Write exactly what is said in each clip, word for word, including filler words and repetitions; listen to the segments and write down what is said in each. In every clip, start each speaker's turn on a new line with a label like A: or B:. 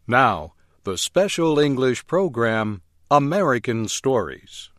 A: Now, the special English program, American Stories.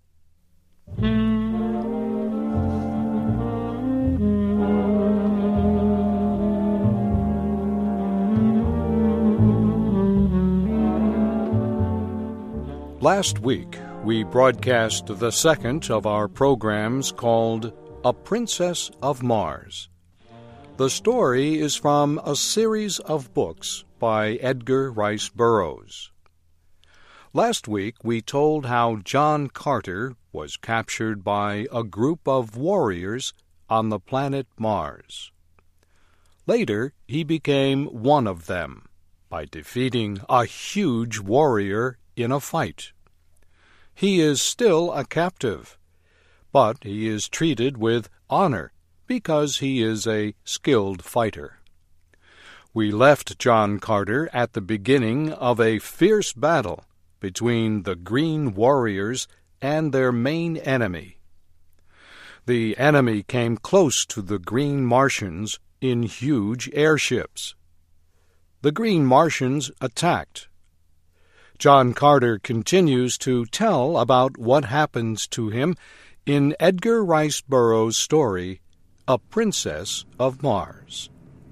A: Last week, we broadcast the second of our programs called A Princess of Mars. The story is from a series of books by Edgar Rice Burroughs. Last week, we told how John Carter was captured by a group of warriors on the planet Mars. Later, he became one of them by defeating a huge warrior in a fight. He is still a captive, but he is treated with honor because he is a skilled fighter. We left John Carter at the beginning of a fierce battle between the Green Warriors and their main enemy. The enemy came close to the Green Martians in huge airships. The Green Martians attacked. John Carter continues to tell about what happens to him in Edgar Rice Burroughs' story, A Princess of Mars.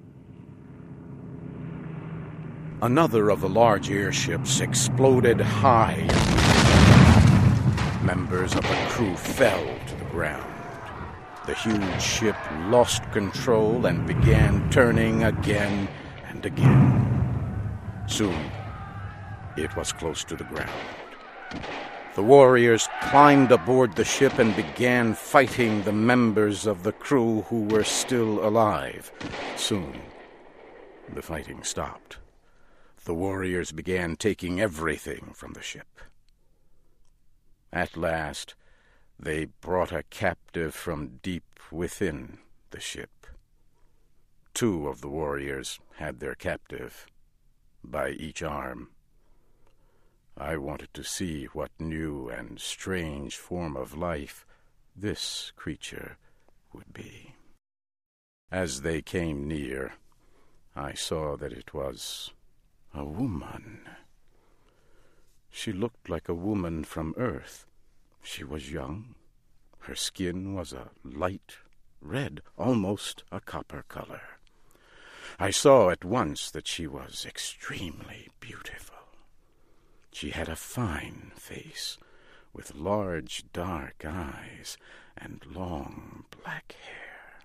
B: Another of the large airships exploded high. Members of the crew fell to the ground. The huge ship lost control and began turning again and again. Soon, it was close to the ground. The warriors climbed aboard the ship and began fighting the members of the crew who were still alive. Soon, the fighting stopped. The warriors began taking everything from the ship. At last, they brought a captive from deep within the ship. Two of the warriors had their captive by each arm. I wanted to see what new and strange form of life this creature would be. As they came near, I saw that it was a woman. She looked like a woman from Earth. She was young. Her skin was a light red, almost a copper color. I saw at once that she was extremely beautiful. She had a fine face, with large dark eyes and long black hair.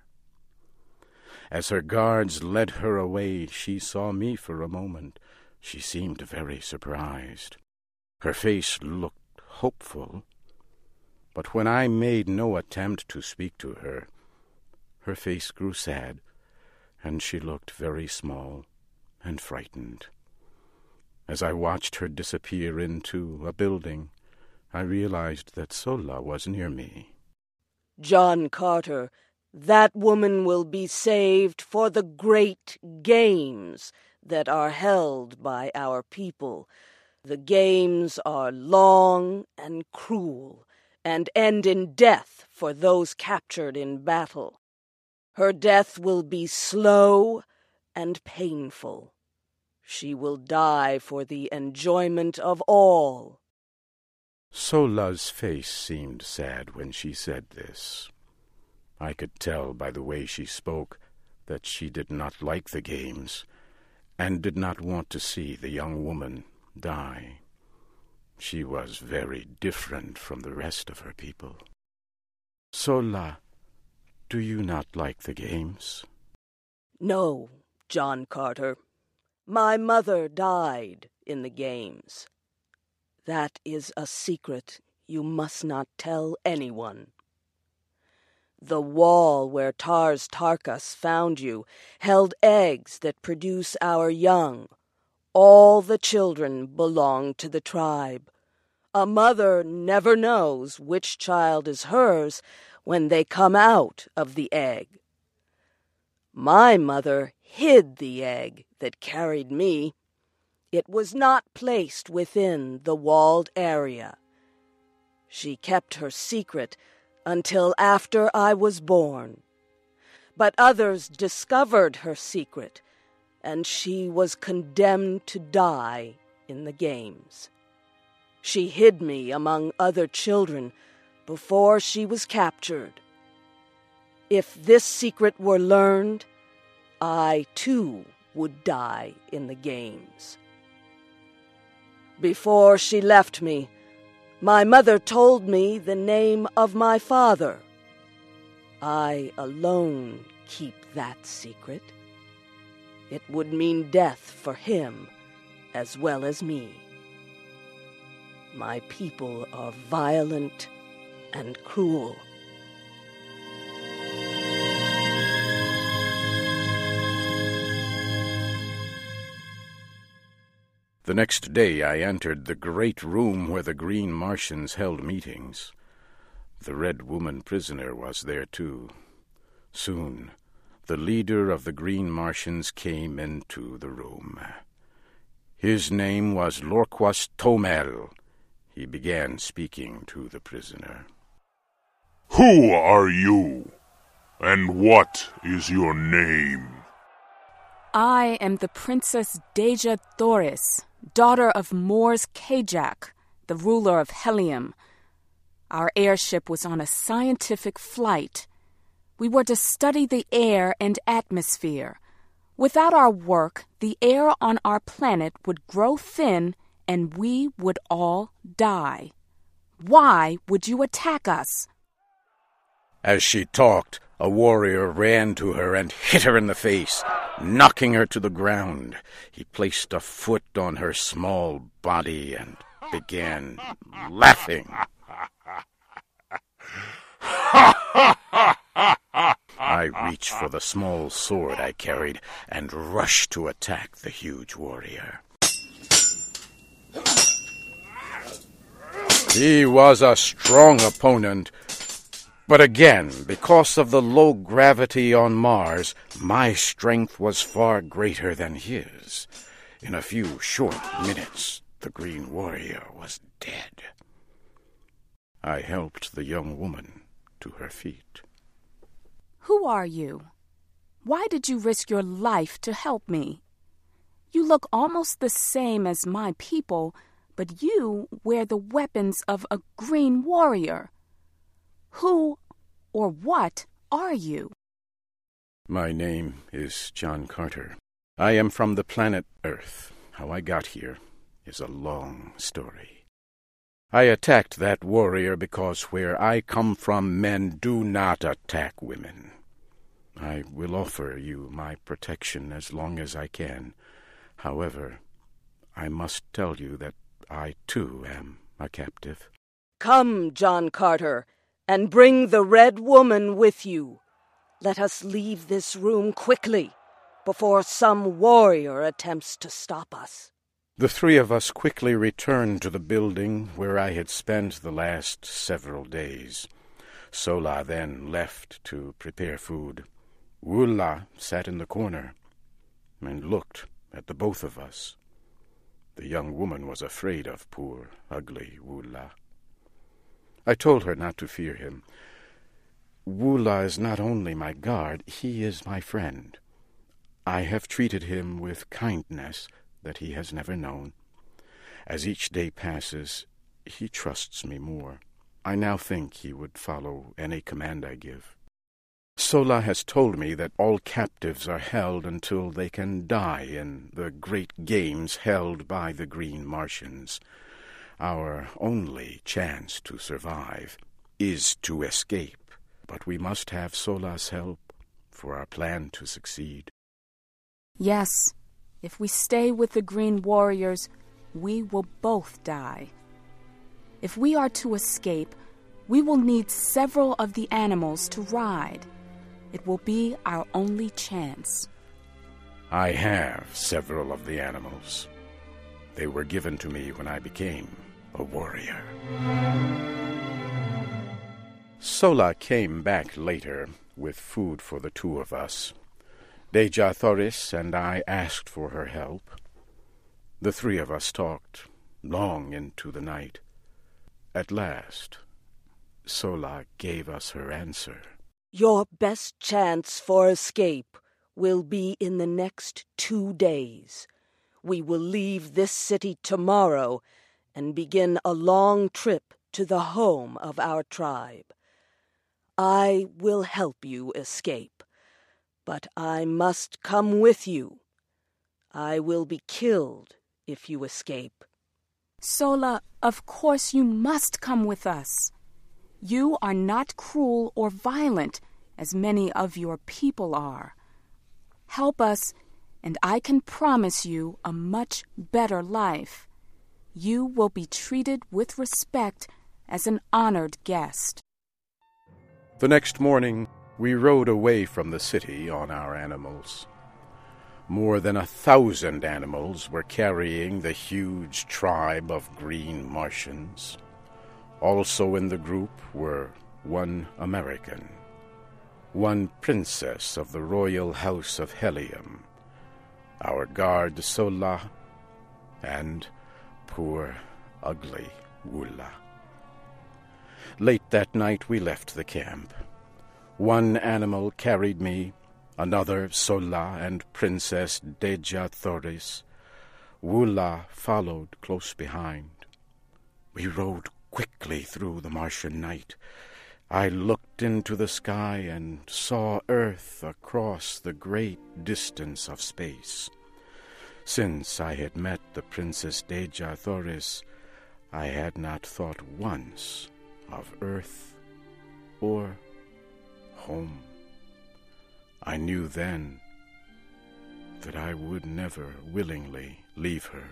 B: As her guards led her away, she saw me for a moment. She seemed very surprised. Her face looked hopeful, but when I made no attempt to speak to her, her face grew sad, and she looked very small and frightened. As I watched her disappear into a building, I realized that Sola was near me.
C: John Carter, that woman will be saved for the great games that are held by our people. The games are long and cruel, and end in death for those captured in battle. Her death will be slow and painful. She will die for the enjoyment of all.
B: Sola's face seemed sad when she said this. I could tell by the way she spoke that she did not like the games and did not want to see the young woman die. She was very different from the rest of her people. Sola, do you not like the games?
C: No, John Carter. My mother died in the games. That is a secret you must not tell anyone. The wall where Tars Tarkas found you held eggs that produce our young. All the children belong to the tribe. A mother never knows which child is hers when they come out of the egg. My mother hid the egg that carried me. It was not placed within the walled area. She kept her secret until after I was born. But others discovered her secret and she was condemned to die in the games. She hid me among other children before she was captured. If this secret were learned, I too would die in the games. Before she left me, my mother told me the name of my father. I alone keep that secret. It would mean death for him as well as me. My people are violent and cruel.
B: The next day I entered the great room where the Green Martians held meetings. The Red Woman prisoner was there too. Soon, the leader of the Green Martians came into the room. His name was Lorquas Tomel. He began speaking to the prisoner.
D: Who are you? And what is your name?
E: I am the Princess Deja Thoris, daughter of Mors Kajak, the ruler of Helium. Our airship was on a scientific flight. We were to study the air and atmosphere. Without our work, the air on our planet would grow thin and we would all die. Why would you attack us?
B: As she talked, a warrior ran to her and hit her in the face, knocking her to the ground. He placed a foot on her small body and began laughing. I reached for the small sword I carried and rushed to attack the huge warrior. He was a strong opponent, but again, because of the low gravity on Mars, my strength was far greater than his. In a few short minutes, the Green Warrior was dead. I helped the young woman to her feet.
E: Who are you? Why did you risk your life to help me? You look almost the same as my people, but you wear the weapons of a Green Warrior. Who or what are you?
B: My name is John Carter. I am from the planet Earth. How I got here is a long story. I attacked that warrior because where I come from, men do not attack women. I will offer you my protection as long as I can. However, I must tell you that I, too, am a captive.
C: Come, John Carter, and bring the Red Woman with you. Let us leave this room quickly, before some warrior attempts to stop us.
B: The three of us quickly returned to the building where I had spent the last several days. Sola then left to prepare food. Wulla sat in the corner and looked at the both of us. The young woman was afraid of poor, ugly Wulla. I told her not to fear him. Wulla is not only my guard, he is my friend. I have treated him with kindness that he has never known. As each day passes, he trusts me more. I now think he would follow any command I give. Sola has told me that all captives are held until they can die in the great games held by the Green Martians. Our only chance to survive is to escape, but we must have Sola's help for our plan to succeed.
E: Yes, if we stay with the Green Warriors, we will both die. If we are to escape, we will need several of the animals to ride. It will be our only chance.
B: I have several of the animals. They were given to me when I became a warrior. Sola came back later with food for the two of us. Deja Thoris and I asked for her help. The three of us talked long into the night. At last, Sola gave us her answer.
C: Your best chance for escape will be in the next two days. We will leave this city tomorrow and begin a long trip to the home of our tribe. I will help you escape, but I must come with you. I will be killed if you escape.
E: Sola, of course you must come with us. You are not cruel or violent, as many of your people are. Help us, and I can promise you a much better life. You will be treated with respect as an honored guest.
B: The next morning, we rode away from the city on our animals. More than a thousand animals were carrying the huge tribe of green Martians. Also in the group were one American, one princess of the royal house of Helium, our guard Sola, and poor, ugly Wula. Late that night we left the camp. One animal carried me, another Sola and Princess Deja Thoris. Wula followed close behind. We rode quickly through the Martian night. I looked into the sky and saw Earth across the great distance of space. Since I had met the Princess Deja Thoris, I had not thought once of Earth or home. I knew then that I would never willingly leave her.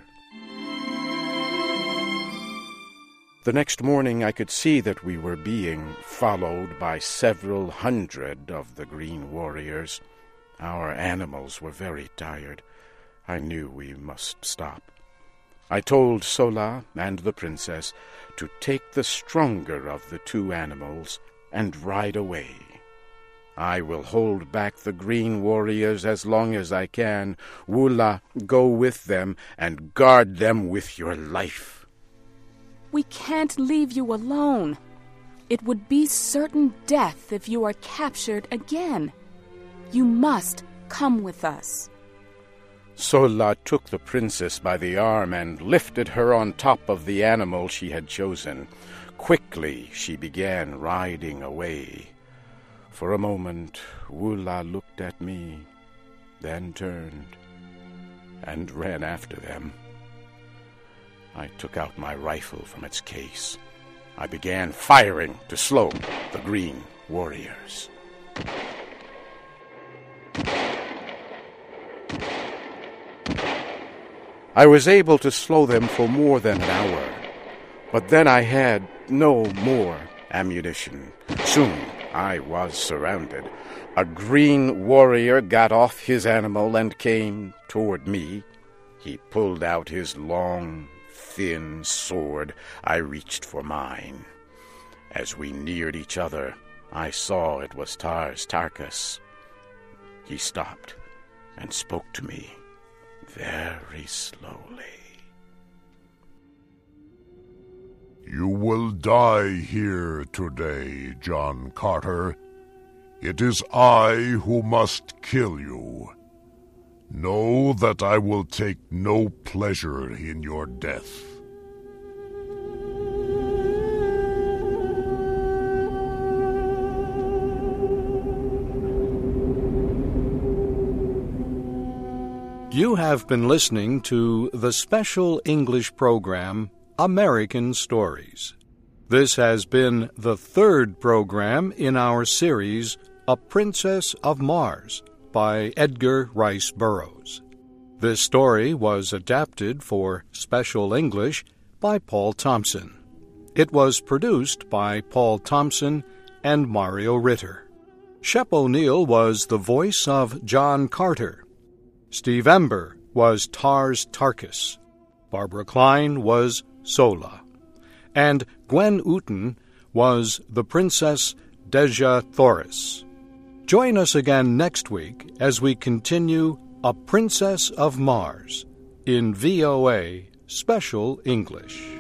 B: The next morning I could see that we were being followed by several hundred of the green warriors. Our animals were very tired. I knew we must stop. I told Sola and the princess to take the stronger of the two animals and ride away. I will hold back the green warriors as long as I can. Wula, go with them and guard them with your life.
E: We can't leave you alone. It would be certain death if you are captured again. You must come with us.
B: Sola took the princess by the arm and lifted her on top of the animal she had chosen. Quickly she began riding away. For a moment, Wula looked at me, then turned and ran after them. I took out my rifle from its case. I began firing to slow the green warriors. I was able to slow them for more than an hour, but then I had no more ammunition. Soon I was surrounded. A green warrior got off his animal and came toward me. He pulled out his long, thin sword. I reached for mine. As we neared each other, I saw it was Tars Tarkas. He stopped and spoke to me very slowly.
D: You will die here today, John Carter. It is I who must kill you. Know that I will take no pleasure in your death.
A: You have been listening to the special English program, American Stories. This has been the third program in our series, A Princess of Mars, by Edgar Rice Burroughs. This story was adapted for special English by Paul Thompson. It was produced by Paul Thompson and Mario Ritter. Shep O'Neill was the voice of John Carter. Steve Ember was Tars Tarkas. Barbara Klein was Sola. And Gwen Uten was the Princess Deja Thoris. Join us again next week as we continue A Princess of Mars in V O A Special English.